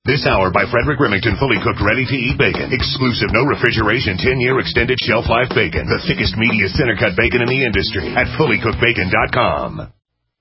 This hour by Frederick Remington, fully cooked, ready-to-eat bacon. Exclusive, no refrigeration, 10-year extended shelf life bacon. The thickest, meatiest center-cut bacon in the industry at fullycookedbacon.com.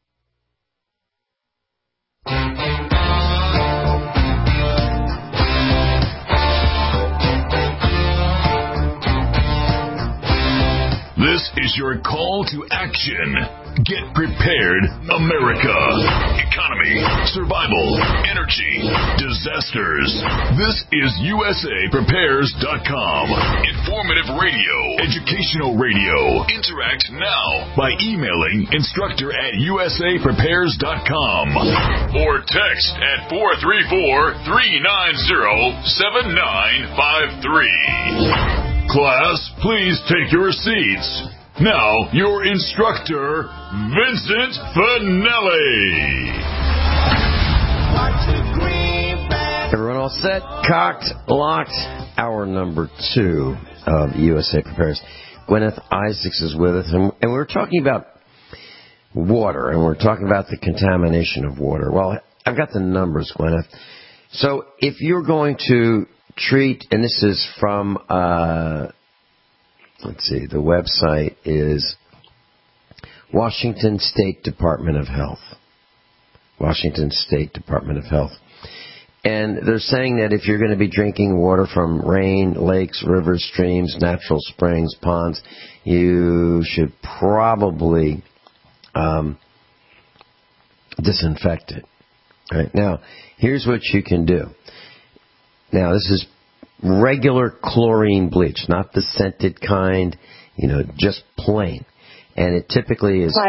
This is your call to action. Get prepared, America. Economy, survival, energy, disasters. This is USAPrepares.com. Informative radio, educational radio. Interact now by emailing instructor@USAPrepares.com or text at 434-390-7953. Class, please take your seats. Now, your instructor, Vincent Finelli. Everyone all set? Cocked, locked. Hour number 2 of USA Prepares. Gwyneth Isaacs is with us, and we're talking about water, and we're talking about the contamination of water. Well, I've got the numbers, Gwyneth. So if you're going to treat, and this is from, let's see, the website is Washington State Department of Health. Washington State Department of Health. And they're saying that if you're going to be drinking water from rain, lakes, rivers, streams, natural springs, ponds, you should probably disinfect it. All right. Now, here's what you can do. Now, this is regular chlorine bleach, not the scented kind, just plain. And it typically is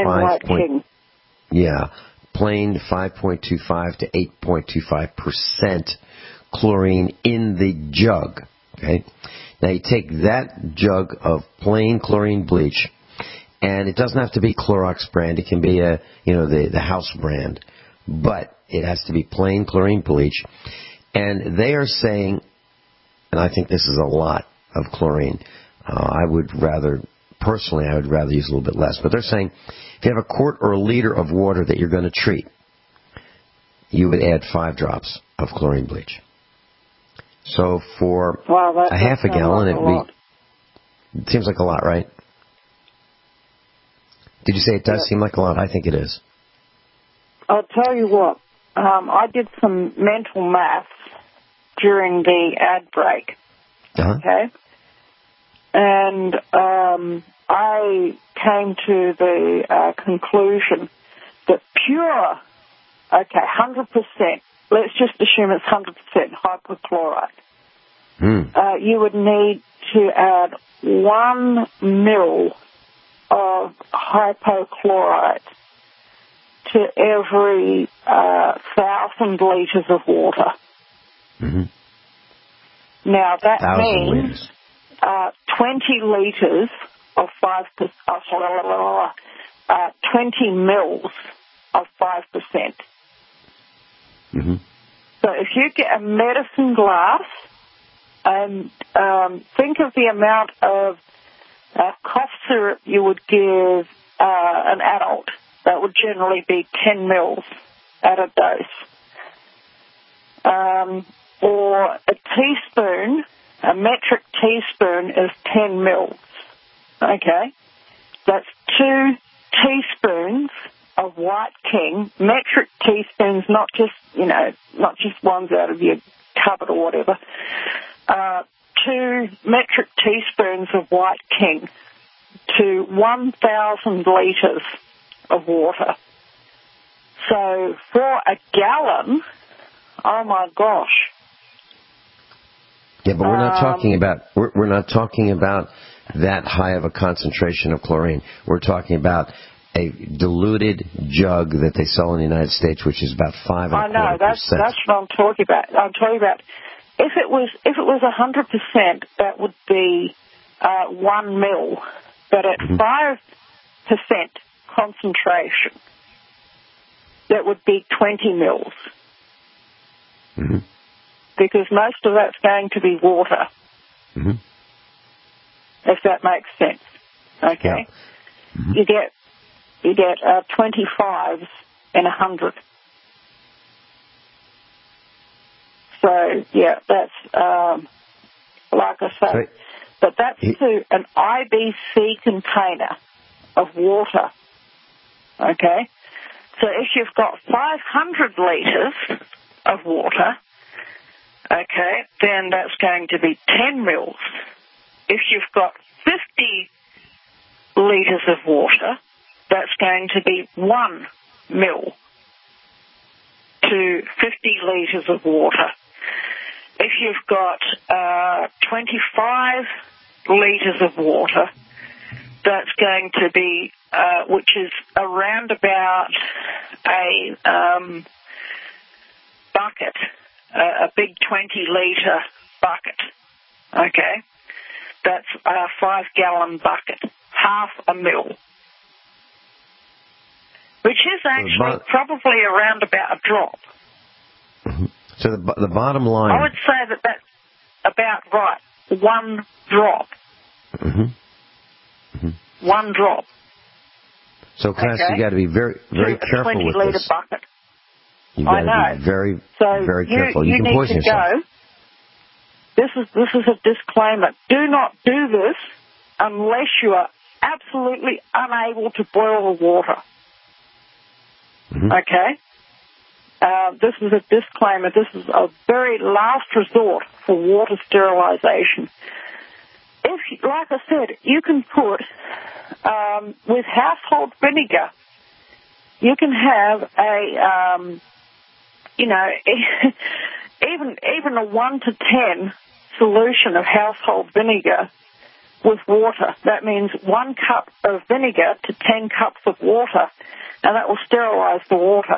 plain 5.25 to 8.25% chlorine in the jug. Okay. Now you take that jug of plain chlorine bleach, and it doesn't have to be Clorox brand. It can be the house brand, but it has to be plain chlorine bleach. And they are saying, and I think this is a lot of chlorine. I would rather use a little bit less. But they're saying if you have a quart or a liter of water that you're going to treat, you would add 5 drops of chlorine bleach. So for a half a gallon, it seems like a lot, right? Did you say it does seem like a lot? I think it is. I'll tell you what. I did some mental maths during the ad break. Okay? And I came to the conclusion that pure, 100%, let's just assume it's 100% hypochlorite, you would need to add 1 mil of hypochlorite to every 1,000 litres of water. Mm-hmm. Now, that means 20 litres of 5%, 20 mils of 5%. Mm-hmm. So if you get a medicine glass and think of the amount of cough syrup you would give an adult, that would generally be 10 mils at a dose. Or a teaspoon, a metric teaspoon is 10 mils. Okay? That's 2 teaspoons of White King, metric teaspoons, not just ones out of your cupboard or whatever. 2 metric teaspoons of White King to 1,000 litres of water. So for a gallon, oh my gosh. Yeah, but we're not talking about that high of a concentration of chlorine. We're talking about a diluted jug that they sell in the United States, which is about 5.25%. I know, that's what I'm talking about. I'm talking about if it was 100%, that would be 1 mil, but at 5% concentration, that would be 20 mils. Mm-hmm. Because most of that's going to be water. Mm-hmm. If that makes sense. Okay? Yeah. Mm-hmm. You get 25s in 100. So, yeah, that's, like I say, Right. but that's to an IBC container of water, okay? So if you've got 500 litres of water, okay, then that's going to be 10 mils. If you've got 50 litres of water, that's going to be 1 mil to 50 litres of water. If you've got 25 litres of water, that's going to be, which is around about a bucket, a big 20-litre bucket, okay? That's a 5-gallon bucket, half a mil, which is actually probably around about a drop. Mm-hmm. So the bottom line... I would say that that's about right, 1 drop. Mm-hmm. Mm-hmm. 1 drop. So, Cass, you got to be very, very careful with this. 20-litre bucket. You got to be very, very careful. You can need poison to yourself. This is a disclaimer. Do not do this unless you are absolutely unable to boil the water. Mm-hmm. Okay? This is a disclaimer. This is a very last resort for water sterilisation. If, like I said, you can put, with household vinegar, you can have a, even a 1 to 10 solution of household vinegar with water. That means 1 cup of vinegar to 10 cups of water, and that will sterilise the water.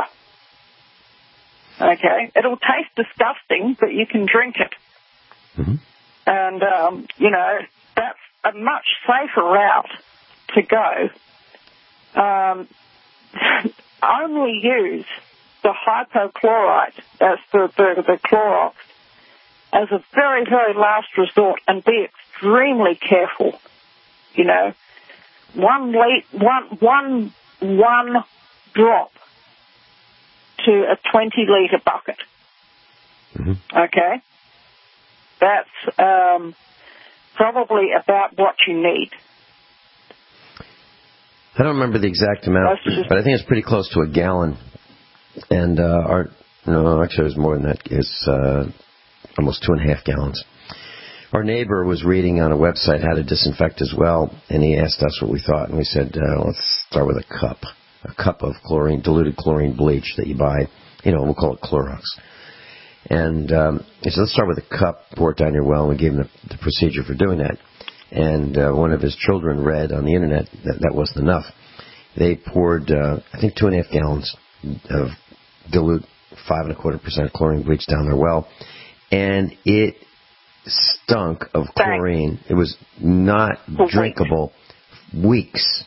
Okay? It'll taste disgusting, but you can drink it. Mm-hmm. And, that's a much safer route to go. Only use the hypochlorite, that's the Clorox, as a very, very last resort, and be extremely careful. One drop to a 20-litre bucket. Mm-hmm. Okay? That's probably about what you need. I don't remember the exact amount, but I think it's pretty close to a gallon. And actually it was more than that. It's almost 2.5 gallons. Our neighbor was reading on a website how to disinfect as well, and he asked us what we thought, and we said, let's start with a cup of diluted chlorine bleach that you buy. We'll call it Clorox. And he said, let's start with a cup, pour it down your well, and we gave him the procedure for doing that. And one of his children read on the internet that wasn't enough. They poured, I think, 2.5 gallons of dilute 5.25% chlorine bleach down their well, and it stunk of chlorine. It was not drinkable. Weeks.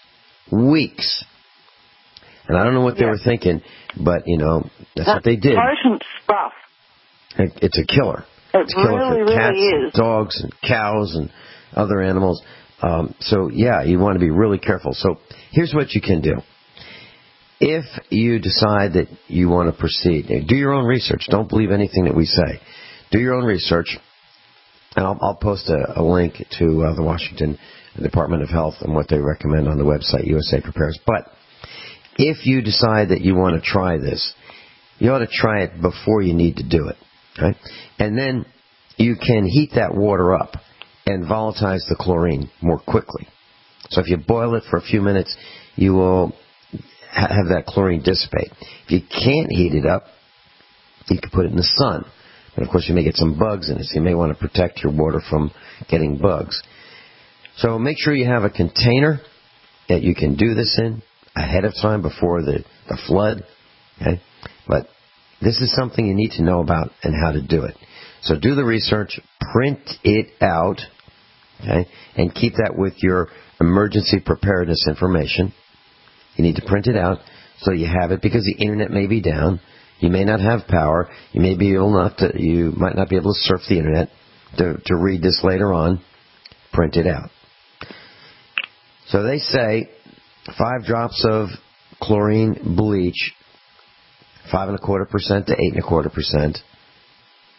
And I don't know what they were thinking, but, that's what they did. Potent stuff. It's a killer. It's a killer for cats, and dogs, and cows, and other animals. You want to be really careful. So here's what you can do. If you decide that you want to proceed, do your own research. Don't believe anything that we say. Do your own research. And I'll post a link to the Washington Department of Health and what they recommend on the website, USA Prepares. But if you decide that you want to try this, you ought to try it before you need to do it. Okay? And then you can heat that water up and volatilize the chlorine more quickly. So if you boil it for a few minutes, you will have that chlorine dissipate. If you can't heat it up, you can put it in the sun. And of course, you may get some bugs in it, so you may want to protect your water from getting bugs. So make sure you have a container that you can do this in ahead of time before the flood. Okay? But this is something you need to know about and how to do it. So do the research, print it out, okay, and keep that with your emergency preparedness information. You need to print it out so you have it, because the internet may be down. You may not have power. You might not be able to surf the internet to read this later on. Print it out. So they say 5 drops of chlorine bleach, 5.25% to 8.25%,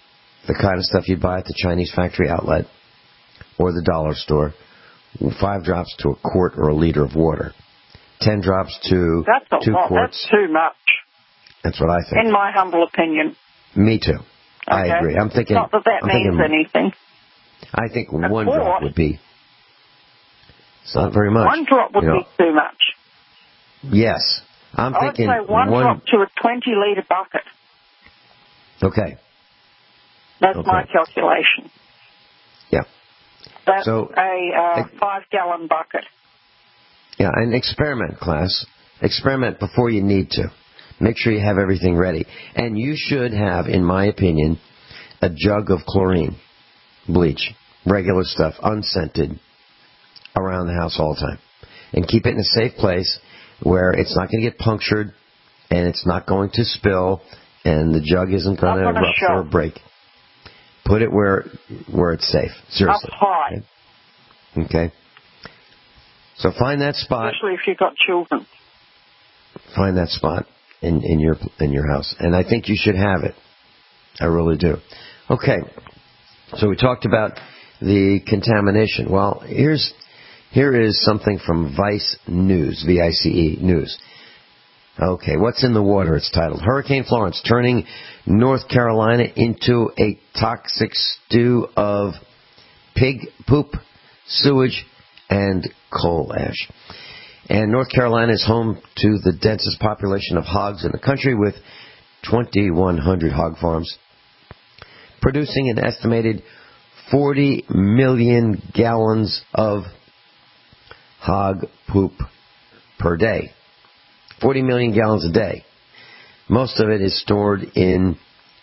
the kind of stuff you'd buy at the Chinese factory outlet or the dollar store. 5 drops to a quart or a liter of water. 10 drops to 2 quarts. That's too much. That's what I think. In my humble opinion. Me too. Okay. I agree. I'm thinking. Not that means anything. I think 1 drop would be. It's not very much. 1 drop would be too much. Yes. I'm thinking. I would say 1 drop to a 20-litre bucket. Okay. That's my calculation. Yeah. That's a 5-gallon bucket. Yeah, and experiment, class. Experiment before you need to. Make sure you have everything ready. And you should have, in my opinion, a jug of chlorine, bleach, regular stuff, unscented, around the house all the time. And keep it in a safe place where it's not going to get punctured and it's not going to spill and the jug isn't going to rupture or break. Put it where it's safe. Seriously. Up high. Okay. So find that spot. Especially if you've got children. Find that spot in your house. And I think you should have it. I really do. Okay. So we talked about the contamination. Well, here is something from Vice News, VICE News. Okay, what's in the water? It's titled, Hurricane Florence turning North Carolina into a toxic stew of pig poop, sewage, and coal ash. And North Carolina is home to the densest population of hogs in the country, with 2,100 hog farms, producing an estimated 40 million gallons of hog poop per day. 40 million gallons a day. Most of it is stored in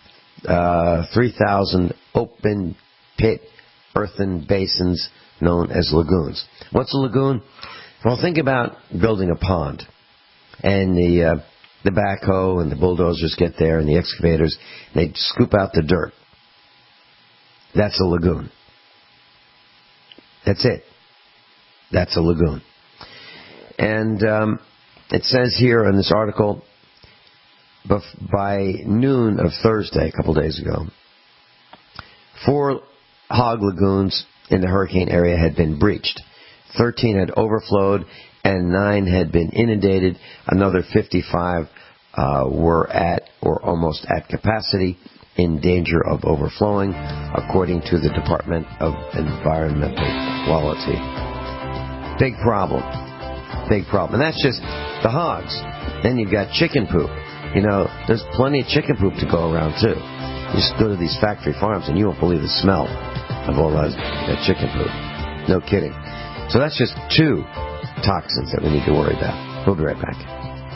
3,000 open pit earthen basins known as lagoons. What's a lagoon? Well, think about building a pond. And the backhoe and the bulldozers get there and the excavators, and they scoop out the dirt. That's a lagoon. That's it. That's a lagoon. And it says here in this article, by noon of Thursday, a couple days ago, 4 hog lagoons in the hurricane area had been breached. 13 had overflowed and 9 had been inundated. Another 55 were at or almost at capacity, in danger of overflowing, according to the Department of Environmental Quality. Big problem. Big problem. And that's just the hogs. Then you've got chicken poop. You know, there's plenty of chicken poop to go around, too. You just go to these factory farms and you won't believe the smell of all that chicken poop. No kidding. So that's just 2 toxins that we need to worry about. We'll be right back.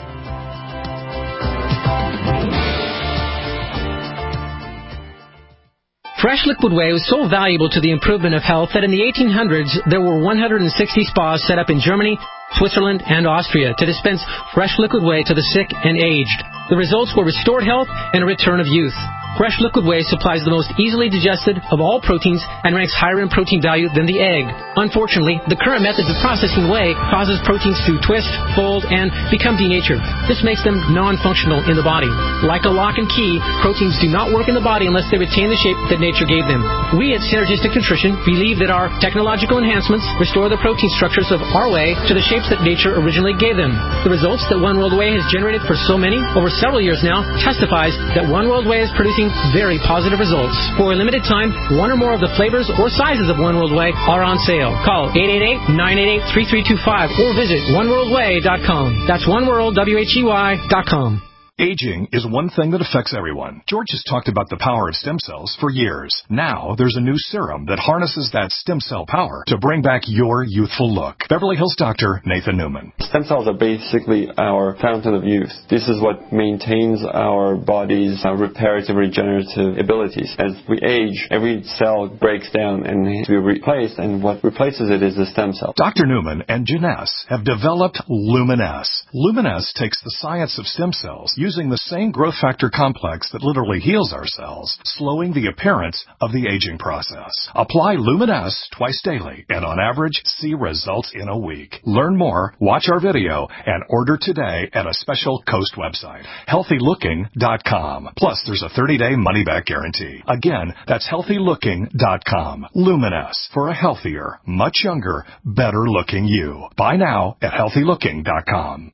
Fresh liquid whey was so valuable to the improvement of health that in the 1800s there were 160 spas set up in Germany, Switzerland, and Austria to dispense fresh liquid whey to the sick and aged. The results were restored health and a return of youth. Fresh liquid whey supplies the most easily digested of all proteins and ranks higher in protein value than the egg. Unfortunately, the current methods of processing whey causes proteins to twist, fold, and become denatured. This makes them non-functional in the body. Like a lock and key, proteins do not work in the body unless they retain the shape that nature gave them. We at Synergistic Nutrition believe that our technological enhancements restore the protein structures of our whey to the shapes that nature originally gave them. The results that One World Whey has generated for so many, over several years now, testifies that One World Whey is producing very positive results. For a limited time, 1 or more of the flavors or sizes of One World Whey are on sale. Call 888-988-3325 or visit oneworldwhey.com. That's oneworldwhey.com. Aging is one thing that affects everyone. George has talked about the power of stem cells for years. Now, there's a new serum that harnesses that stem cell power to bring back your youthful look. Beverly Hills doctor Nathan Newman. Stem cells are basically our fountain of youth. This is what maintains our body's reparative, regenerative abilities. As we age, every cell breaks down and needs to be replaced, and what replaces it is the stem cell. Dr. Newman and Janess have developed Luminesce. Luminesce takes the science of stem cells, using the same growth factor complex that literally heals our cells, slowing the appearance of the aging process. Apply Lumen S twice daily and on average see results in a week. Learn more, watch our video, and order today at a special Coast website, healthylooking.com. Plus, there's a 30-day money-back guarantee. Again, that's healthylooking.com. Lumen S for a healthier, much younger, better-looking you. Buy now at healthylooking.com.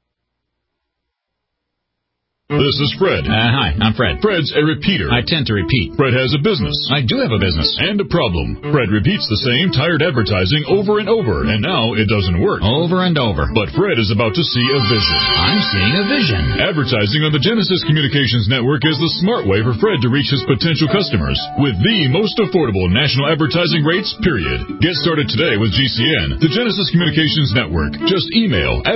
This is Fred. Hi, I'm Fred. Fred's a repeater. I tend to repeat. Fred has a business. I do have a business. And a problem. Fred repeats the same tired advertising over and over, and now it doesn't work. Over and over. But Fred is about to see a vision. I'm seeing a vision. Advertising on the Genesis Communications Network is the smart way for Fred to reach his potential customers with the most affordable national advertising rates, period. Get started today with GCN, the Genesis Communications Network. Just email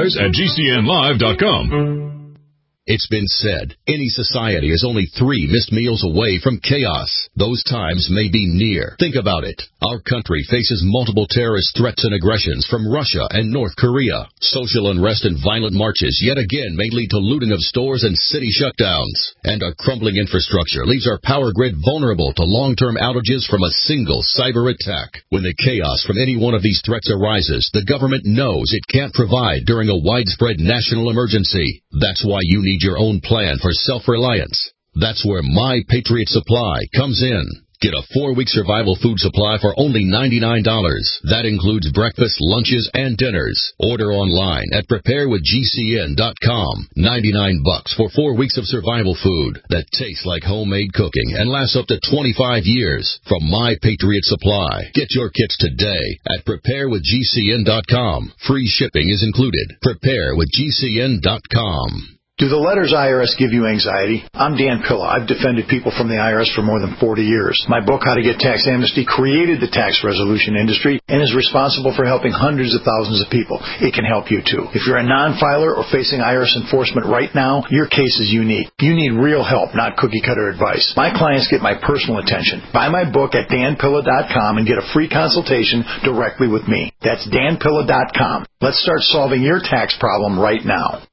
advertise@gcnlive.com. It's been said, any society is only 3 missed meals away from chaos. Those times may be near. Think about it. Our country faces multiple terrorist threats and aggressions from Russia and North Korea. Social unrest and violent marches yet again may lead to looting of stores and city shutdowns. And a crumbling infrastructure leaves our power grid vulnerable to long-term outages from a single cyber attack. When the chaos from any one of these threats arises, the government knows it can't provide during a widespread national emergency. That's why you need your own plan for self-reliance. That's where My Patriot Supply comes in. Get a 4-week survival food supply for only $99. That includes breakfast, lunches, and dinners. Order online at preparewithgcn.com. $99 for 4 weeks of survival food that tastes like homemade cooking and lasts up to 25 years from My Patriot Supply. Get your kits today at preparewithgcn.com. Free shipping is included. Preparewithgcn.com. Do the letters IRS give you anxiety? I'm Dan Pilla. I've defended people from the IRS for more than 40 years. My book, How to Get Tax Amnesty, created the tax resolution industry and is responsible for helping hundreds of thousands of people. It can help you too. If you're a non-filer or facing IRS enforcement right now, your case is unique. You need real help, not cookie-cutter advice. My clients get my personal attention. Buy my book at danpilla.com and get a free consultation directly with me. That's danpilla.com. Let's start solving your tax problem right now.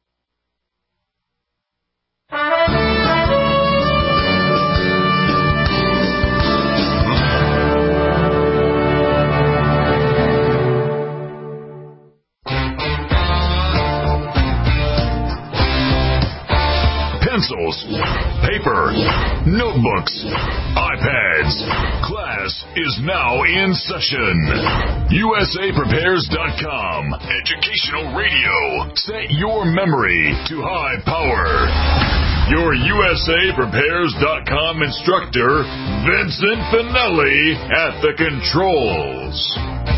Pencils, paper, notebooks, iPads. Class is now in session. USAPrepares.com. Educational radio. Set your memory to high power. Your USAPrepares.com instructor, Vincent Finelli, at the controls.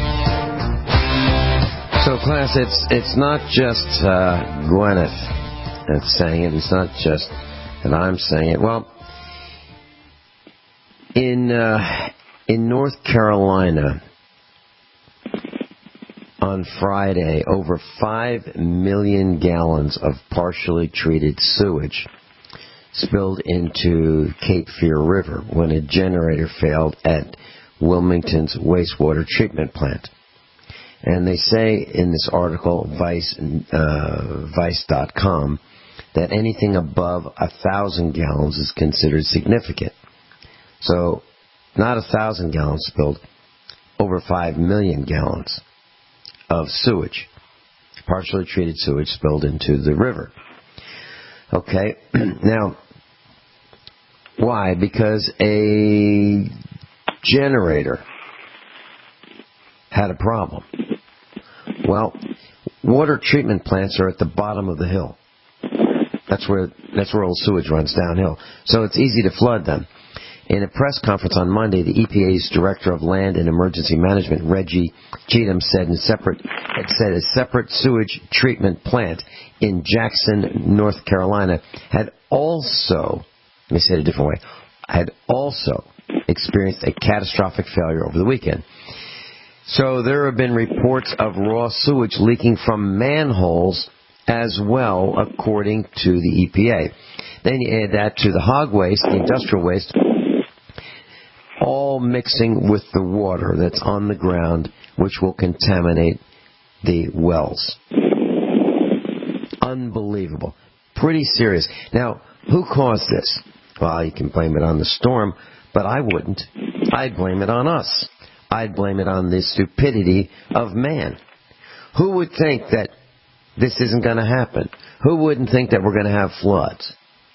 So, class, it's not just Gwyneth that's saying it. It's not just that I'm saying it. Well, in North Carolina on Friday, over 5 million gallons of partially treated sewage spilled into Cape Fear River when a generator failed at Wilmington's wastewater treatment plant. And they say in this article, Vice.com, that anything above 1,000 gallons is considered significant. So, not 1,000 gallons spilled, over 5 million gallons of sewage, partially treated sewage spilled into the river. Okay, now, why? Because a generator had a problem. Well, water treatment plants are at the bottom of the hill. That's where all sewage runs downhill. So it's easy to flood them. In a press conference on Monday, the EPA's Director of Land and Emergency Management, Reggie Cheatham, said a separate sewage treatment plant in Jackson, North Carolina, had also experienced a catastrophic failure over the weekend. So there have been reports of raw sewage leaking from manholes as well, according to the EPA. Then you add that to the hog waste, the industrial waste, all mixing with the water that's on the ground, which will contaminate the wells. Unbelievable. pretty serious. Now, who caused this? Well, you can blame it on the storm, but I wouldn't. I'd blame it on us. I'd blame it on the stupidity of man. Who would think that this isn't going to happen? Who wouldn't think that we're going to have floods?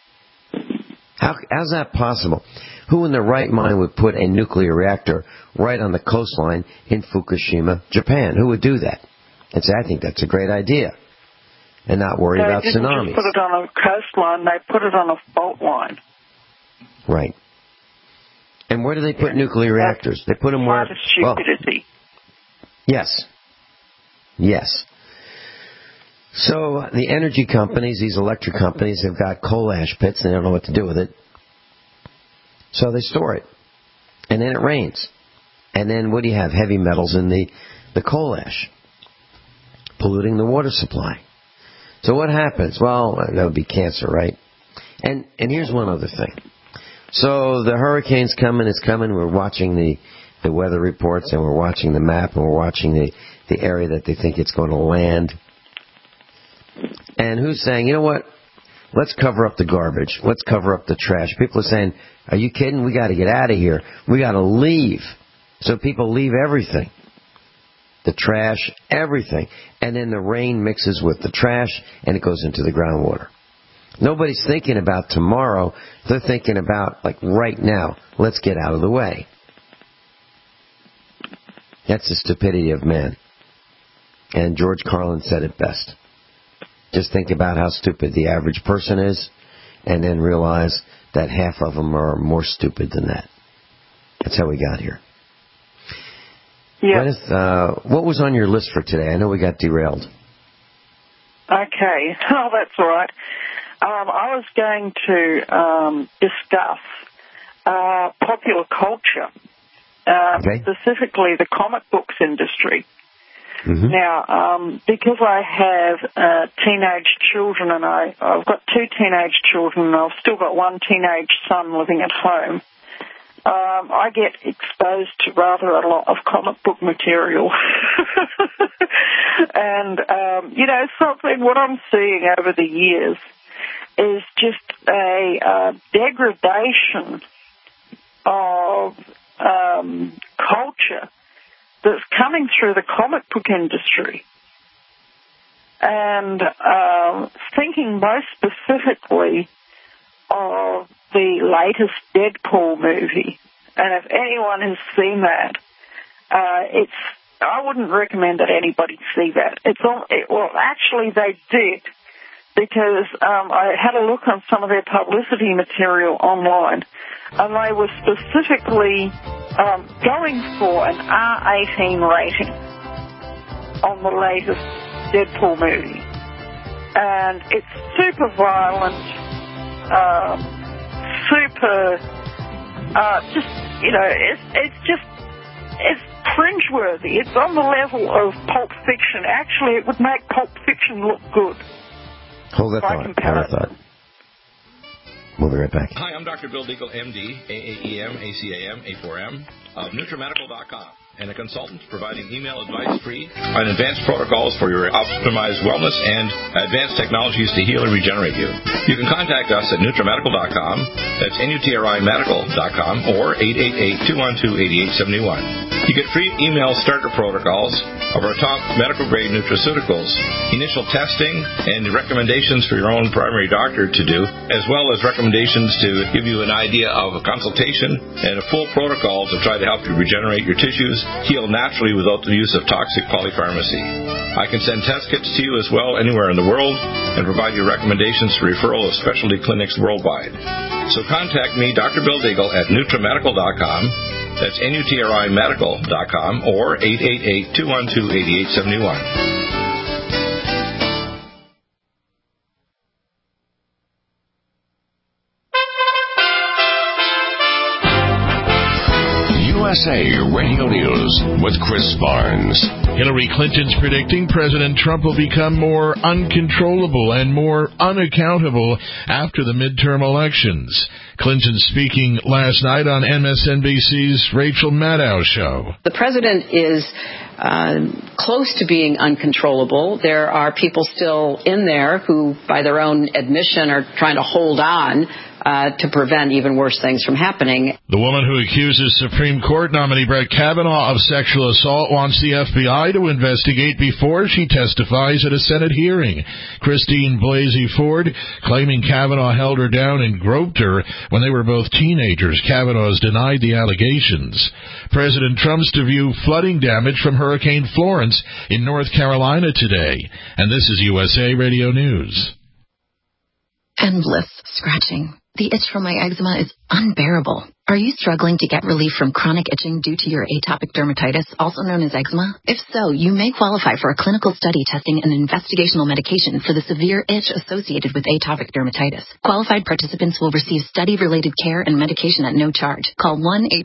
How's that possible? Who in their right mind would put a nuclear reactor right on the coastline in Fukushima, Japan? Who would do that? And say, I think that's a great idea. And not worry about tsunamis. They didn't just put it on a coastline, they put it on a fault line. Right. And where do they put nuclear reactors? They put them where... stupidity. Yes. Yes. So the energy companies, these electric companies, have got coal ash pits and they don't know what to do with it. So they store it. And then it rains. And then what do you have? Heavy metals in the coal ash, polluting the water supply. So what happens? Well, that would be cancer, right? And here's one other thing. So the hurricane's coming, it's coming. We're watching the weather reports and we're watching the map and we're watching the area that they think it's going to land. And who's saying, you know what? Let's cover up the garbage. Let's cover up the trash. People are saying, are you kidding? We got to get out of here. We got to leave. So people leave everything. The trash, everything. And then the rain mixes with the trash and it goes into the groundwater. Nobody's thinking about tomorrow. They're thinking about, like, right now. Let's get out of the way. That's the stupidity of man. And George Carlin said it best. Just think about how stupid the average person is, and then realize that half of them are more stupid than that. That's how we got here. Yeah. Gwyneth, what was on your list for today? I know we got derailed. Okay. Oh, that's all right. I was going to discuss popular culture, specifically the comic books industry. Mm-hmm. Now, because I have teenage children, and I've got 2 teenage children, and I've still got 1 teenage son living at home, I get exposed to rather a lot of comic book material. And, what I'm seeing over the years is just a degradation of culture that's coming through the comic book industry. And thinking most specifically of the latest Deadpool movie. And if anyone has seen that, I wouldn't recommend that anybody see that. Actually they did, because I had a look on some of their publicity material online, and they were specifically going for an R18 rating on the latest Deadpool movie. And it's super violent, it's cringeworthy. It's on the level of Pulp Fiction. Actually, it would make Pulp Fiction look good. Hold that thought. We'll be right back. Hi, I'm Dr. Bill Deagle, MD, AAEM, ACAM, A4M, of NutriMedical.com, and a consultant providing email advice free on advanced protocols for your optimized wellness and advanced technologies to heal and regenerate you. You can contact us at NutriMedical.com, that's NutriMedical.com, or 888-212-8871. You get free email starter protocols of our top medical-grade nutraceuticals, initial testing, and recommendations for your own primary doctor to do, as well as recommendations to give you an idea of a consultation and a full protocol to try to help you regenerate your tissues, heal naturally without the use of toxic polypharmacy. I can send test kits to you as well anywhere in the world and provide you recommendations for referral of specialty clinics worldwide. So contact me, Dr. Bill Deagle, at NutriMedical.com. That's NutriMedical.com, or 888-212-8871. USA Radio News with Chris Barnes. Hillary Clinton's predicting President Trump will become more uncontrollable and more unaccountable after the midterm elections. Clinton speaking last night on MSNBC's Rachel Maddow show. The president is close to being uncontrollable. There are people still in there who, by their own admission, are trying to hold on to prevent even worse things from happening. The woman who accuses Supreme Court nominee Brett Kavanaugh of sexual assault wants the FBI to investigate before she testifies at a Senate hearing. Christine Blasey Ford claiming Kavanaugh held her down and groped her when they were both teenagers. Kavanaugh has denied the allegations. President Trump's to view flooding damage from Hurricane Florence in North Carolina today. And this is USA Radio News. Endless scratching. The itch from my eczema is unbearable. Are you struggling to get relief from chronic itching due to your atopic dermatitis, also known as eczema? If so, you may qualify for a clinical study testing an investigational medication for the severe itch associated with atopic dermatitis. Qualified participants will receive study-related care and medication at no charge. Call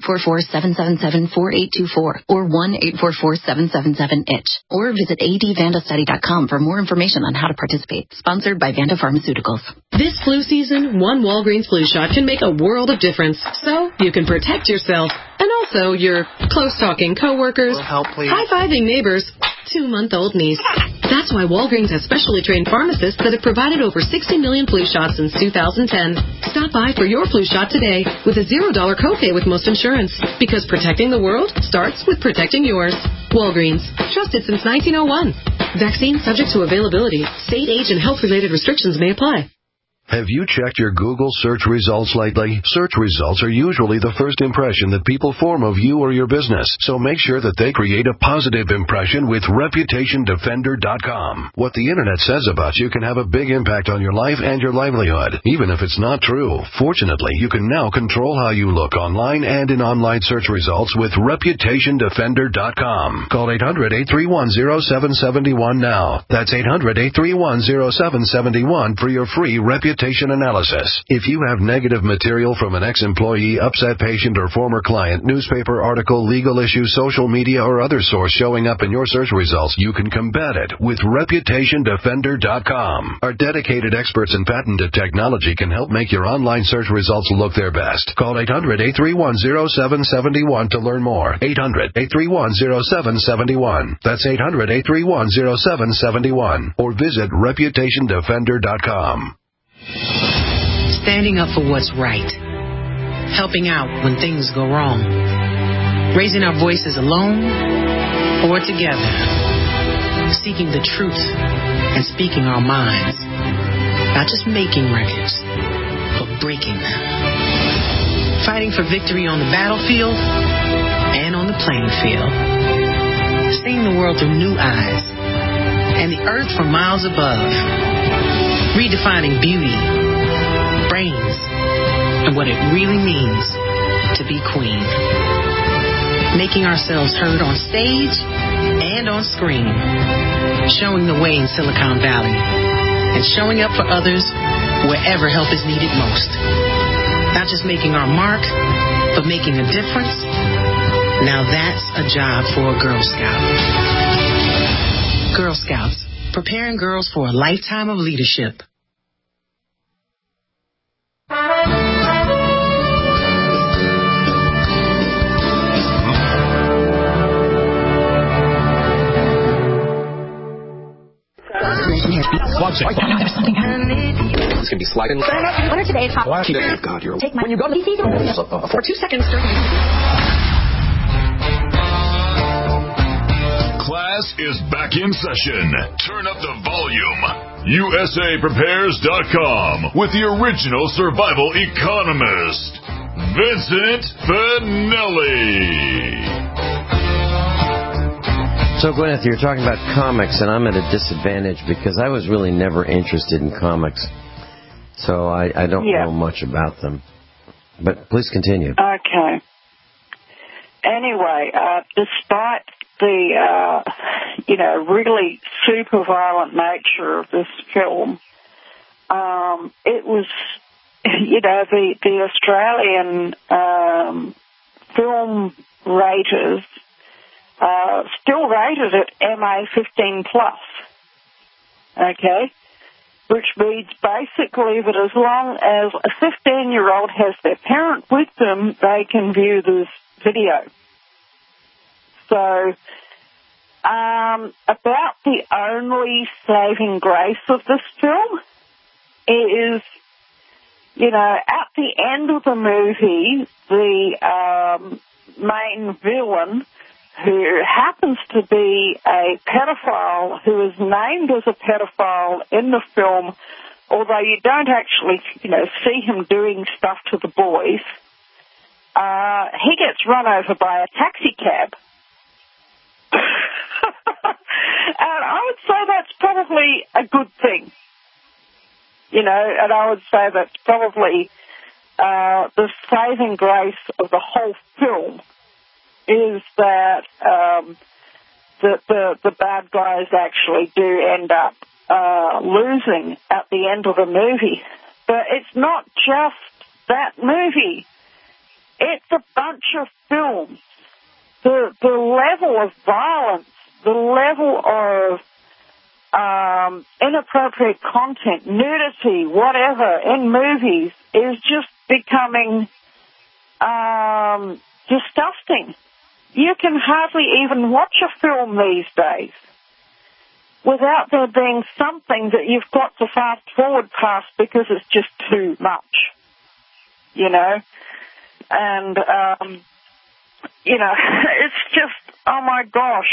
1-844-777-4824 or 1-844-777-ITCH or visit advandastudy.com for more information on how to participate. Sponsored by Vanda Pharmaceuticals. This flu season, one Walgreens flu shot can make a world of difference. So you can protect yourself and also your close-talking coworkers, high-fiving neighbors, 2-month-old niece. That's why Walgreens has specially trained pharmacists that have provided over 60 million flu shots since 2010. Stop by for your flu shot today with a $0 copay with most insurance. Because protecting the world starts with protecting yours. Walgreens. Trusted since 1901. Vaccine subject to availability. State, age, and health-related restrictions may apply. Have you checked your Google search results lately? Search results are usually the first impression that people form of you or your business, so make sure that they create a positive impression with ReputationDefender.com. What the Internet says about you can have a big impact on your life and your livelihood, even if it's not true. Fortunately, you can now control how you look online and in online search results with ReputationDefender.com. Call 800-831-0771 now. That's 800-831-0771 for your free reputation analysis. If you have negative material from an ex-employee, upset patient, or former client, newspaper article, legal issue, social media, or other source showing up in your search results, you can combat it with ReputationDefender.com. Our dedicated experts in patented technology can help make your online search results look their best. Call 800-831-0771 to learn more. 800-831-0771. That's 800-831-0771. Or visit ReputationDefender.com. Standing up for what's right. Helping out when things go wrong. Raising our voices alone or together. Seeking the truth and speaking our minds. Not just making records, but breaking them. Fighting for victory on the battlefield and on the playing field. Seeing the world through new eyes and the earth from miles above. Redefining beauty, brains, and what it really means to be queen. Making ourselves heard on stage and on screen. Showing the way in Silicon Valley. And showing up for others wherever help is needed most. Not just making our mark, but making a difference. Now that's a job for a Girl Scout. Girl Scouts. Preparing girls for a lifetime of leadership. It's going to be sliding. What are today's hot? God, you're... Take my... When you go to DC, for 2 seconds during... Class is back in session. Turn up the volume. USAPrepares.com with the original survival economist, Vincent Finelli. So, Gwyneth, you're talking about comics, and I'm at a disadvantage because I was really never interested in comics. So I don't know much about them. But please continue. Okay. Anyway, despite the, really super violent nature of this film, it was, the Australian film raters still rated it MA 15+. Okay? which means basically that as long as a 15-year-old has their parent with them, they can view this video. So, about the only saving grace of this film is, you know, at the end of the movie, the main villain, who happens to be a pedophile, who is named as a pedophile in the film, although you don't actually, you know, see him doing stuff to the boys, he gets run over by a taxi cab. And I would say that's probably a good thing. You know, and I would say that's probably the saving grace of the whole film is that the bad guys actually do end up losing at the end of the movie. But it's not just that movie. It's a bunch of films. The level of violence, the level of inappropriate content, nudity, whatever, in movies is just becoming disgusting. You can hardly even watch a film these days without there being something that you've got to fast forward past because it's just too much, you know. And, you know, it's just, oh my gosh.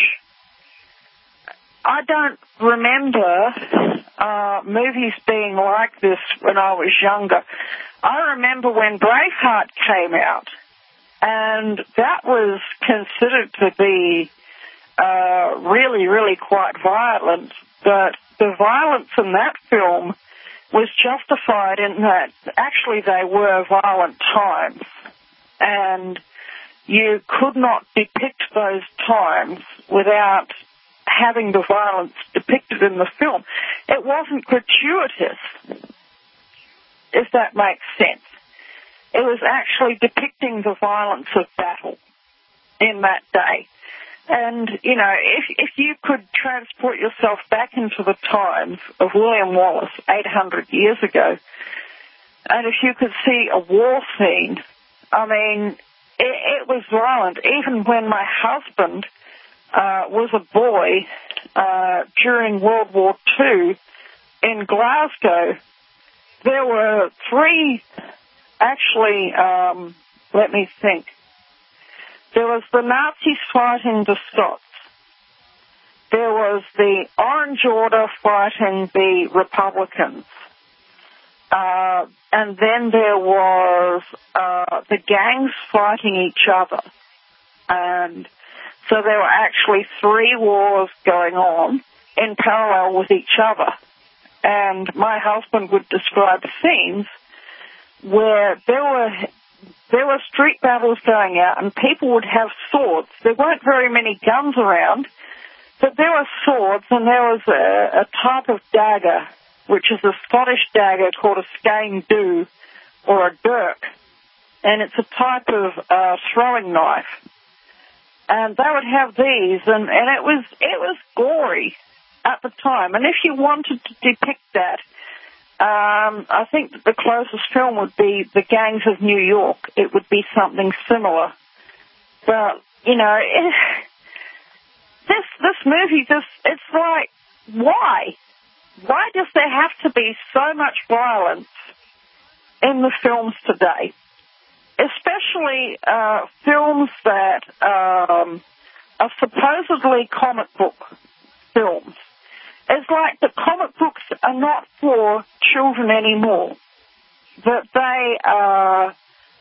I don't remember movies being like this when I was younger. I remember when Braveheart came out, and that was considered to be really, really quite violent, but the violence in that film was justified in that actually they were violent times, and you could not depict those times without having the violence depicted in the film. It wasn't gratuitous, if that makes sense. It was actually depicting the violence of battle in that day. And, you know, if you could transport yourself back into the times of William Wallace 800 years ago, and if you could see a war scene, I mean, it was violent. Even when my husband was a boy during World War II in Glasgow, there were three, actually, let me think. There was the Nazis fighting the Scots. There was the Orange Order fighting the Republicans. And then there was the gangs fighting each other. And so there were actually three wars going on in parallel with each other. And my husband would describe scenes where there were street battles going out and people would have swords. There weren't very many guns around, but there were swords, and there was a type of dagger, which is a Scottish dagger called a skein dhu, or a dirk. And it's a type of throwing knife. And they would have these, and it was gory at the time. And if you wanted to depict that, I think that the closest film would be The Gangs of New York. It would be something similar. But, you know, this movie just, it's like, why? Why does there have to be so much violence in the films today? Especially films that are supposedly comic book films. It's like the comic books are not for children anymore. That they are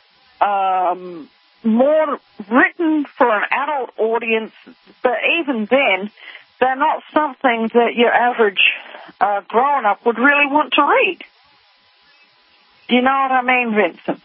more written for an adult audience, but even then, they're not something that your average grown-up would really want to read. Do you know what I mean, Vincent?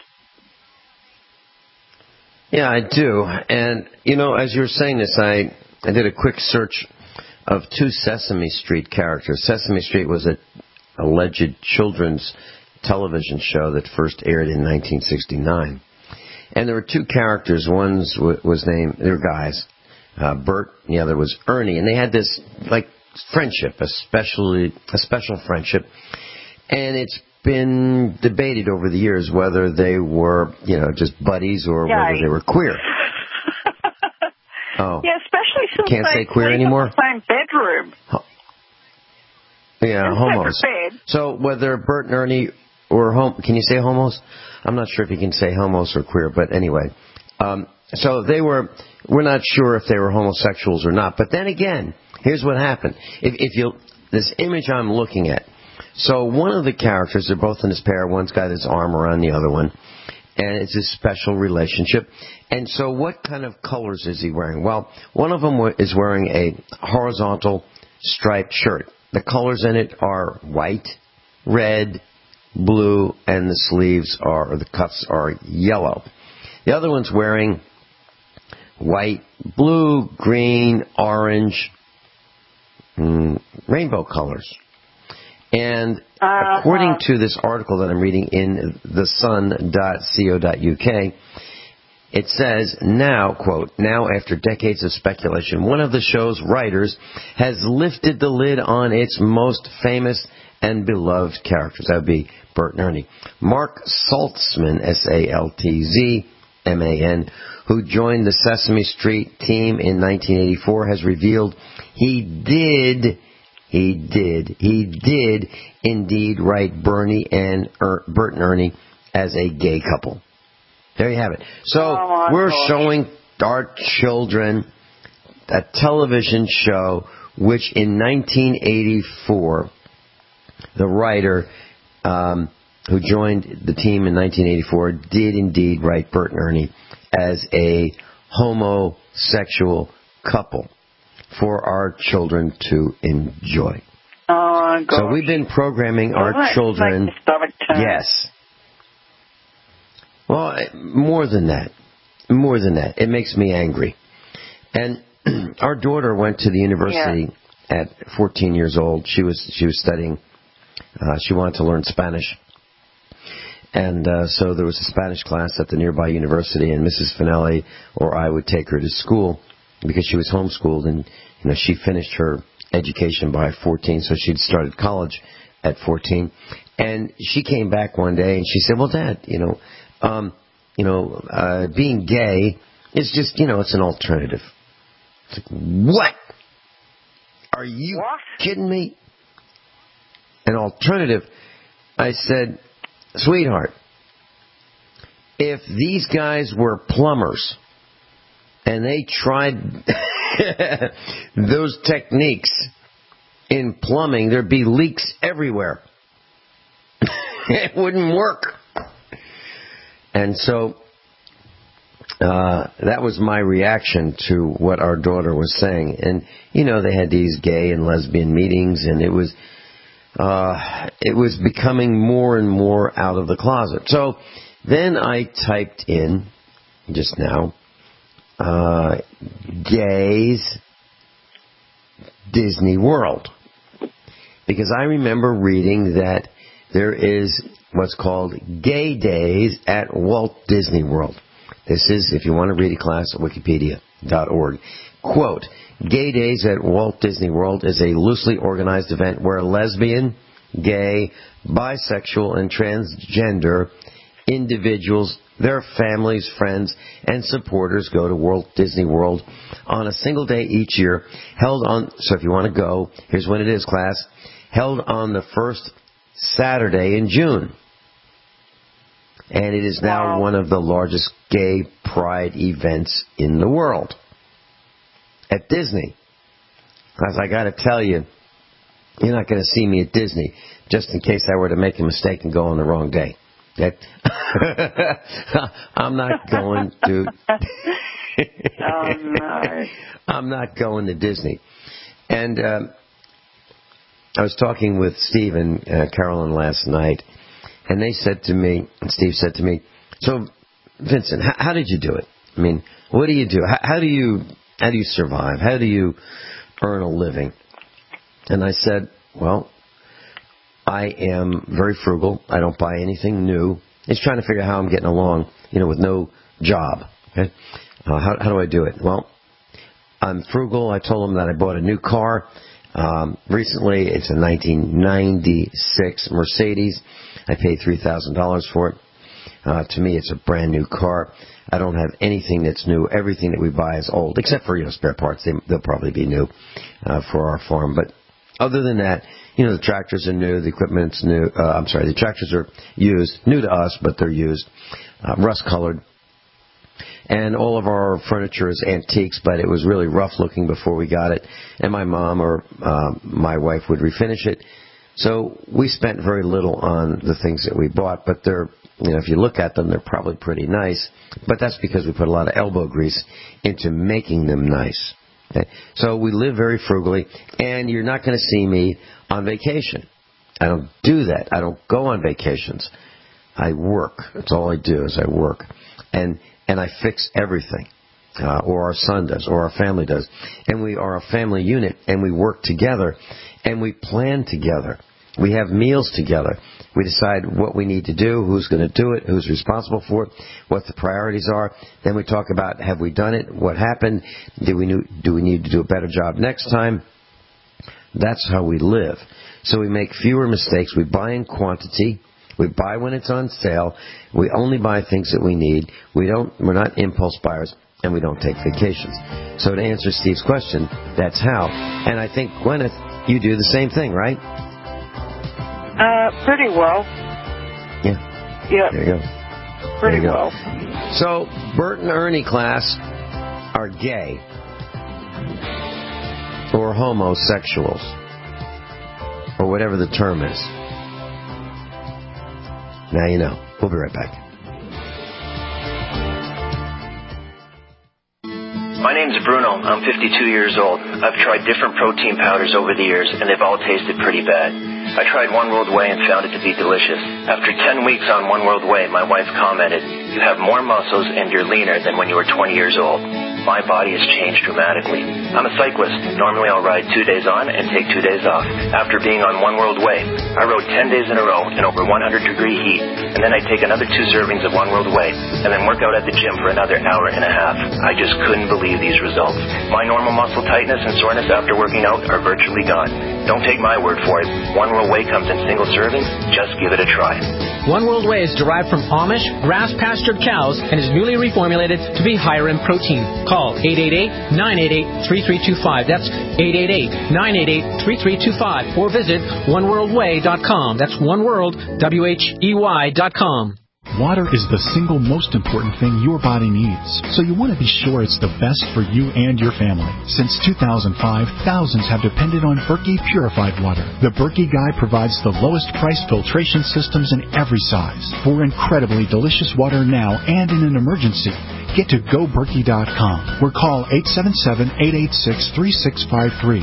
Yeah, I do. And, you know, as you were saying this, I did a quick search of two Sesame Street characters. Sesame Street was an alleged children's television show that first aired in 1969. And there were two characters. One was named, they were guys, Bert, and the other was Ernie. And they had this, like, friendship, a special friendship. And it's been debated over the years whether they were, just buddies or whether they were queer. Oh. Yeah, especially since Can't they say queer sleep anymore? in the same bedroom. Yeah, homos. Bed. So whether Bert and Ernie or can you say homos? I'm not sure if you can say homos or queer, but anyway. So we're not sure if they were homosexuals or not. But then again, here's what happened. This image I'm looking at. So one of the characters, they're both in this pair. One's got his arm around the other one. And it's a special relationship. And so what kind of colors is he wearing? Well, one of them is wearing a horizontal striped shirt. The colors in it are white, red, blue, and the sleeves the cuffs are yellow. The other one's wearing white, blue, green, orange, rainbow colors. And according to this article that I'm reading in thesun.co.uk, it says, now, quote, now after decades of speculation, one of the show's writers has lifted the lid on its most famous and beloved characters. That would be Bert and Ernie. Mark Saltzman, S-A-L-T-Z-M-A-N, who joined the Sesame Street team in 1984, has revealed he did indeed write Bert and Ernie as a gay couple. There you have it. So we're showing our children a television show which in 1984, the writer who joined the team in 1984 did indeed write Bert and Ernie as a homosexual couple for our children to enjoy. Oh, God. So we've been programming our children. Yes. Well, more than that. It makes me angry. And our daughter went to the university at 14 years old. She was studying. She wanted to learn Spanish. And so there was a Spanish class at the nearby university, and Mrs. Finelli or I would take her to school because she was homeschooled, and she finished her education by 14, so she'd started college at 14. And she came back one day and she said, "Well, Dad, being gay is just, it's an alternative." It's like, what? Are you kidding me? An alternative? I said, "Sweetheart, if these guys were plumbers and they tried those techniques in plumbing, there'd be leaks everywhere. It wouldn't work." And so that was my reaction to what our daughter was saying. And, they had these gay and lesbian meetings, and it was becoming more and more out of the closet. So then I typed in, just now, gays Disney World. Because I remember reading that there is what's called Gay Days at Walt Disney World. This is, if you want to read a class, at wikipedia.org. Quote, Gay Days at Walt Disney World is a loosely organized event where lesbian, gay, bisexual, and transgender individuals, their families, friends, and supporters go to Walt Disney World on a single day each year, so if you want to go, here's when it is, class, held on the first Saturday in June. And it is now one of the largest gay pride events in the world at Disney. Because I got to tell you, you're not going to see me at Disney, just in case I were to make a mistake and go on the wrong day. I'm not going to. Oh, no. I'm not going to Disney. And I was talking with Steve and Carolyn last night, and Steve said to me, "So, Vincent, how did you do it? I mean, what do you do? How do you survive? How do you earn a living?" And I said, "Well, I am very frugal. I don't buy anything new. It's trying to figure out how I'm getting along, with no job. Okay, how do I do it? Well, I'm frugal. I told them that I bought a new car. Recently, it's a 1996 Mercedes. I paid $3,000 for it. To me, it's a brand new car. I don't have anything that's new. Everything that we buy is old, except for, spare parts. They'll probably be new for our farm. But other than that, the tractors are new, the equipment's new. The tractors are used, new to us, but they're used, rust-colored. And all of our furniture is antiques, but it was really rough-looking before we got it. And my mom or my wife would refinish it. So we spent very little on the things that we bought, but they're, if you look at them, they're probably pretty nice. But that's because we put a lot of elbow grease into making them nice. Okay? So we live very frugally, and you're not going to see me on vacation. I don't do that. I don't go on vacations. I work. That's all I do is I work. And I fix everything. Or our son does, or our family does. And we are a family unit, and we work together, and we plan together. We have meals together. We decide what we need to do, who's going to do it, who's responsible for it, what the priorities are. Then we talk about, have we done it, what happened, do we need to do a better job next time. That's how we live. So we make fewer mistakes. We buy in quantity. We buy when it's on sale. We only buy things that we need. We're not impulse buyers, and we don't take vacations. So to answer Steve's question, that's how. And I think, Gwyneth, you do the same thing, right? Pretty well. Yeah. Yeah. There you go. Pretty well. So, Bert and Ernie class are gay or homosexuals or whatever the term is. Now you know. We'll be right back. My name's Bruno. I'm 52 years old. I've tried different protein powders over the years, and they've all tasted pretty bad. I tried One World Whey and found it to be delicious. After 10 weeks on One World Whey, my wife commented, "You have more muscles and you're leaner than when you were 20 years old." My body has changed dramatically. I'm a cyclist. Normally I'll ride 2 days on and take 2 days off. After being on One World Whey, I rode 10 days in a row in over 100-degree heat, and then I take another 2 servings of One World Whey, and then work out at the gym for another hour and a half. I just couldn't believe these results. My normal muscle tightness and soreness after working out are virtually gone. Don't take my word for it. One World Whey comes in single servings. Just give it a try. One World Whey is derived from Amish, grass-pastured cows and is newly reformulated to be higher in protein. Call 888-988-3325. That's 888-988-3325. Or visit oneworldwhey.com. That's oneworld.com. Water is the single most important thing your body needs, so you want to be sure it's the best for you and your family. Since 2005, thousands have depended on Berkey purified water. The Berkey Guy provides the lowest price filtration systems in every size. For incredibly delicious water now and in an emergency, get to GoBerkey.com or call 877-886-3653.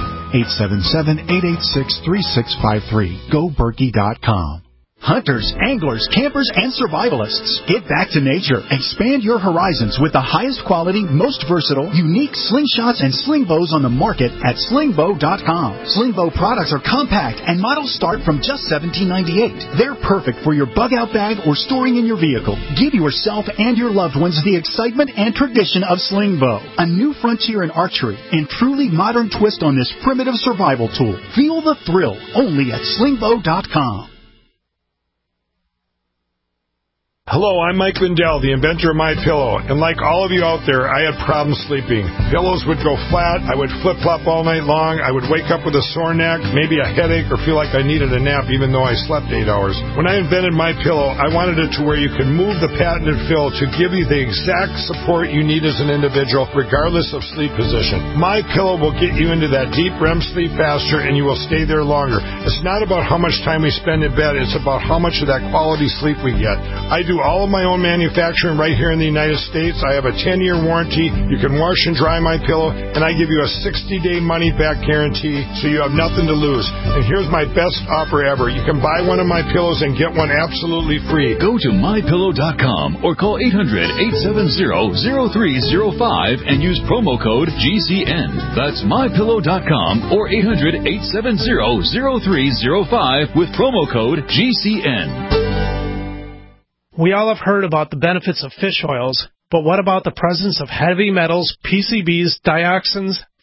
877-886-3653. GoBerkey.com. Hunters, anglers, campers, and survivalists, get back to nature. Expand your horizons with the highest quality, most versatile, unique slingshots and sling bows on the market at slingbow.com. Slingbow products are compact and models start from just $17.98. They're perfect for your bug-out bag or storing in your vehicle. Give yourself and your loved ones the excitement and tradition of Slingbow, a new frontier in archery and truly modern twist on this primitive survival tool. Feel the thrill only at slingbow.com. Hello, I'm Mike Lindell, the inventor of MyPillow, and like all of you out there, I had problems sleeping. Pillows would go flat, I would flip-flop all night long, I would wake up with a sore neck, maybe a headache, or feel like I needed a nap even though I slept 8 hours. When I invented MyPillow, I wanted it to where you could move the patented fill to give you the exact support you need as an individual, regardless of sleep position. MyPillow will get you into that deep REM sleep faster, and you will stay there longer. It's not about how much time we spend in bed, it's about how much of that quality sleep we get. I do all of my own manufacturing right here in the United States. I have a 10-year warranty. You can wash and dry my pillow, and I give you a 60-day money-back guarantee, so you have nothing to lose. And here's my best offer ever. You can buy one of my pillows and get one absolutely free. Go to mypillow.com or call 800-870-0305 and use promo code GCN. That's mypillow.com or 800-870-0305 with promo code GCN. We all have heard about the benefits of fish oils, but what about the presence of heavy metals, PCBs, dioxins,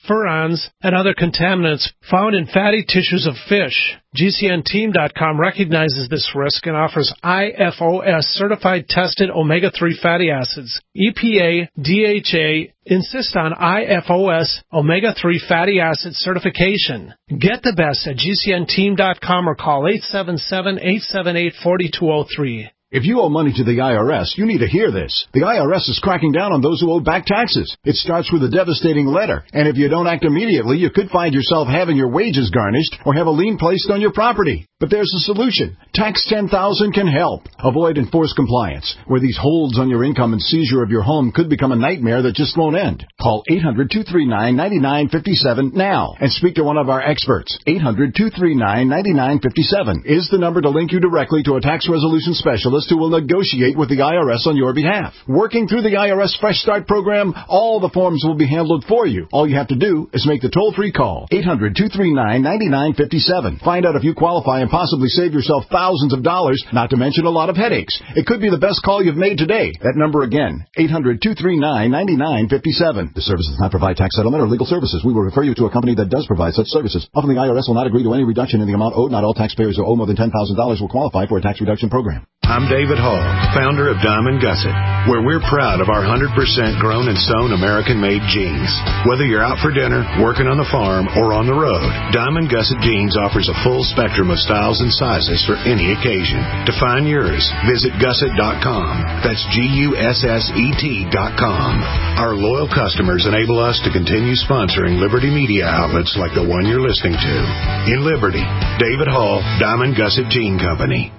furans, and other contaminants found in fatty tissues of fish. GCNteam.com recognizes this risk and offers IFOS certified tested omega-3 fatty acids. EPA, DHA insist on IFOS omega-3 fatty acid certification. Get the best at GCNteam.com or call 877-878-4203. If you owe money to the IRS, you need to hear this. The IRS is cracking down on those who owe back taxes. It starts with a devastating letter, and if you don't act immediately, you could find yourself having your wages garnished or have a lien placed on your property. But there's a solution. Tax 10,000 can help. Avoid enforced compliance, where these holds on your income and seizure of your home could become a nightmare that just won't end. Call 800-239-9957 now and speak to one of our experts. 800-239-9957 is the number to link you directly to a tax resolution specialist who will negotiate with the IRS on your behalf. Working through the IRS Fresh Start program, all the forms will be handled for you. All you have to do is make the toll-free call, 800-239-9957. Find out if you qualify and possibly save yourself thousands of dollars, not to mention a lot of headaches. It could be the best call you've made today. That number again, 800-239-9957. This service does not provide tax settlement or legal services. We will refer you to a company that does provide such services. Often the IRS will not agree to any reduction in the amount owed. Not all taxpayers who owe more than $10,000 will qualify for a tax reduction program. I'm David Hall, founder of Diamond Gusset, where we're proud of our 100% grown and sewn American-made jeans. Whether you're out for dinner, working on the farm, or on the road, Diamond Gusset Jeans offers a full spectrum of styles and sizes for any occasion. To find yours, visit gusset.com. That's GUSSET.com. Our loyal customers enable us to continue sponsoring Liberty media outlets like the one you're listening to. In Liberty, David Hall, Diamond Gusset Jean Company.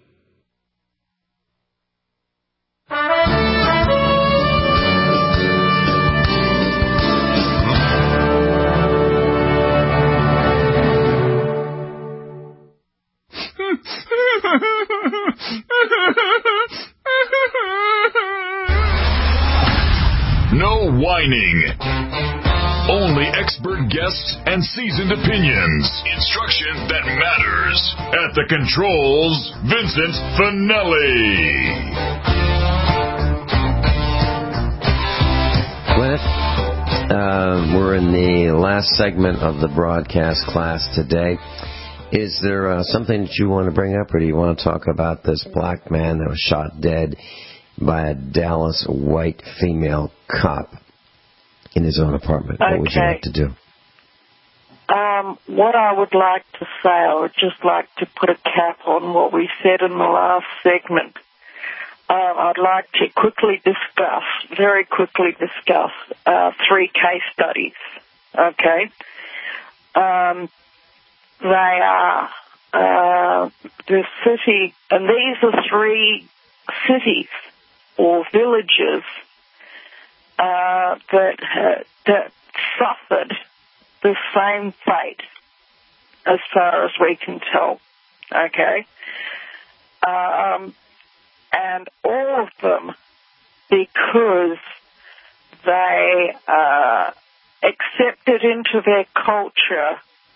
No whining. Only expert guests and seasoned opinions. Instruction that matters. At the controls, Vincent Finelli. Gwyneth, we're in the last segment of the broadcast class today. Is there something that you want to bring up, or do you want to talk about this black man that was shot dead by a Dallas white female cop in his own apartment? Okay. What would you like to do? What I would like to say, I would just like to put a cap on what we said in the last segment. I'd like to very quickly discuss 3 case studies. Okay? They are the city, and these are 3 cities or villages that suffered the same fate as far as we can tell. Okay? And all of them because they accepted into their culture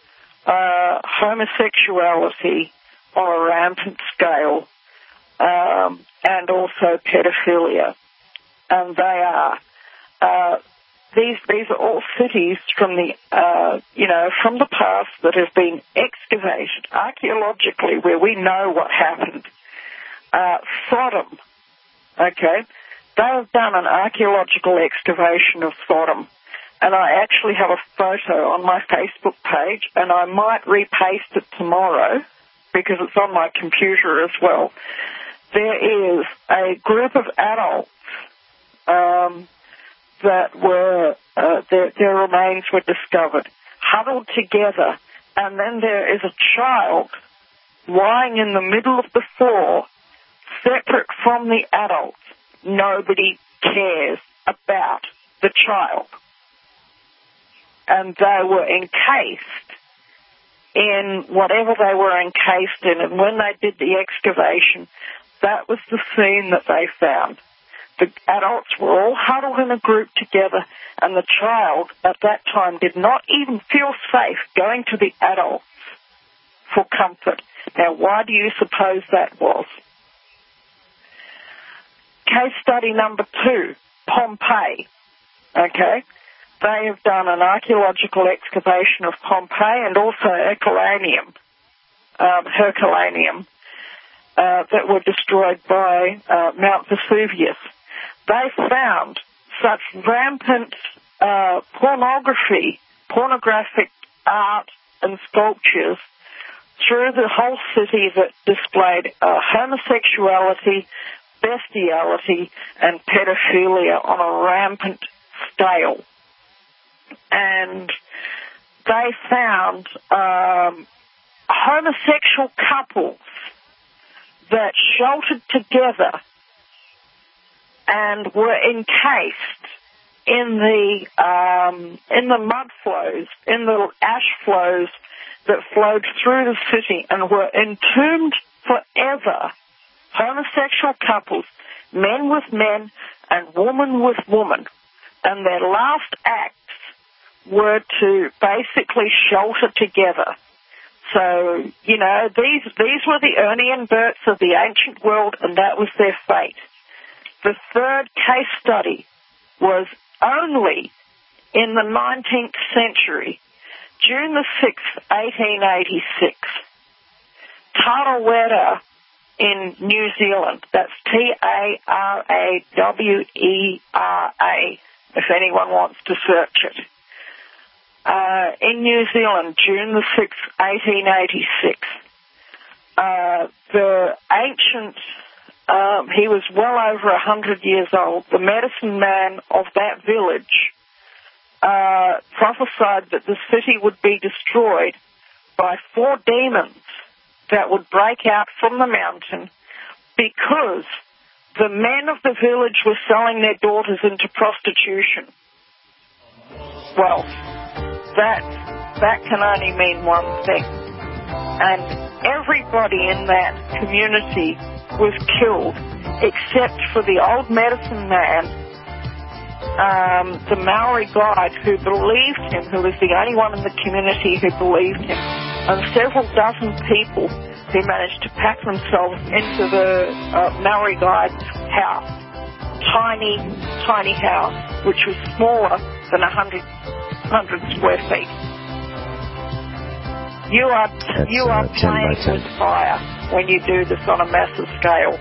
homosexuality on a rampant scale, and also pedophilia. And they are these are all cities from the from the past that have been excavated archaeologically, where we know what happened. Sodom, okay, they have done an archaeological excavation of Sodom. And I actually have a photo on my Facebook page, and I might repaste it tomorrow because it's on my computer as well. There is a group of adults that were, their remains were discovered, huddled together, and then there is a child lying in the middle of the floor, separate from the adults. Nobody cares about the child. And they were encased in whatever they were encased in. And when they did the excavation, that was the scene that they found. The adults were all huddled in a group together, and the child at that time did not even feel safe going to the adults for comfort. Now, why do you suppose that was? Case study number 2, Pompeii. Okay? they have done an archaeological excavation of Pompeii and also Herculaneum, that were destroyed by Mount Vesuvius. They found such rampant pornographic art and sculptures through the whole city that displayed homosexuality, bestiality, and pedophilia on a rampant scale. And they found homosexual couples that sheltered together and were encased in the mud flows, in the ash flows that flowed through the city and were entombed forever. Homosexual couples, men with men and woman with woman. And their last acts were to basically shelter together. So, you know, these were the Ernie and Berts of the ancient world, and that was their fate. The third case study was only in the 19th century, June the 6th, 1886. Tarawera in New Zealand. That's Tarawera, if anyone wants to search it. In New Zealand, June the 6th, 1886. The ancient, he was well over 100 years old, the medicine man of that village prophesied that the city would be destroyed by 4 demons that would break out from the mountain because the men of the village were selling their daughters into prostitution. Well, that can only mean one thing. And everybody in that community was killed except for the old medicine man, the Maori guide who believed him, who was the only one in the community who believed him, and several dozen people who managed to pack themselves into the Maori guide's house. Tiny, tiny house, which was smaller than 100 square feet. You are playing with fire when you do this on a massive scale.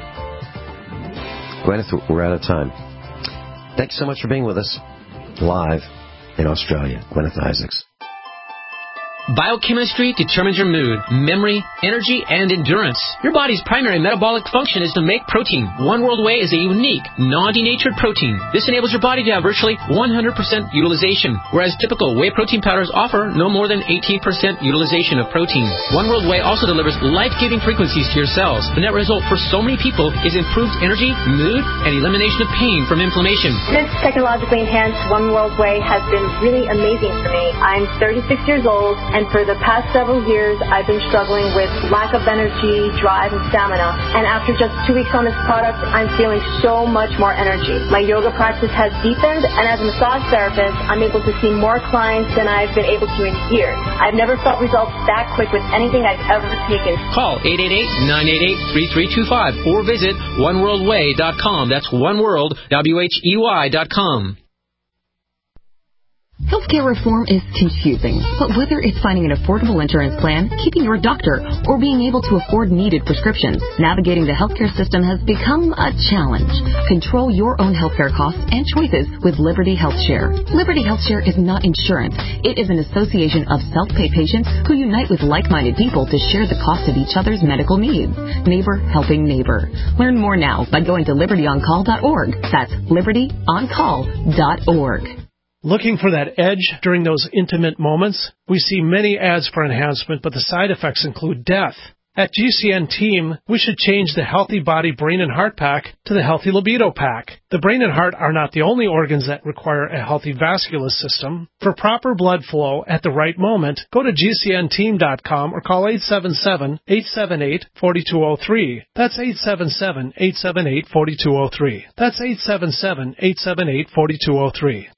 Gwyneth, we're out of time. Thanks so much for being with us live in Australia. Gwyneth Isaacs. Biochemistry determines your mood, memory, energy, and endurance. Your body's primary metabolic function is to make protein. One World Whey is a unique, non-denatured protein. This enables your body to have virtually 100% utilization, whereas typical whey protein powders offer no more than 18% utilization of protein. One World Whey also delivers life-giving frequencies to your cells. The net result for so many people is improved energy, mood, and elimination of pain from inflammation. This technologically enhanced One World Whey has been really amazing for me. I'm 36 years old, and for the past several years, I've been struggling with lack of energy, drive, and stamina. And after just 2 weeks on this product, I'm feeling so much more energy. My yoga practice has deepened, and as a massage therapist, I'm able to see more clients than I've been able to in years. I've never felt results that quick with anything I've ever taken. Call 888-988-3325 or visit oneworldwhey.com. That's oneworld.com. Healthcare reform is confusing, but whether it's finding an affordable insurance plan, keeping your doctor, or being able to afford needed prescriptions, navigating the healthcare system has become a challenge. Control your own healthcare costs and choices with Liberty HealthShare. Liberty HealthShare is not insurance. It is an association of self-pay patients who unite with like-minded people to share the cost of each other's medical needs. Neighbor helping neighbor. Learn more now by going to libertyoncall.org. That's libertyoncall.org. Looking for that edge during those intimate moments? We see many ads for enhancement, but the side effects include death. At GCN Team, we should change the Healthy Body, Brain, and Heart Pack to the Healthy Libido Pack. The brain and heart are not the only organs that require a healthy vascular system. For proper blood flow at the right moment, go to GCNteam.com or call 877-878-4203. That's 877-878-4203. That's 877-878-4203.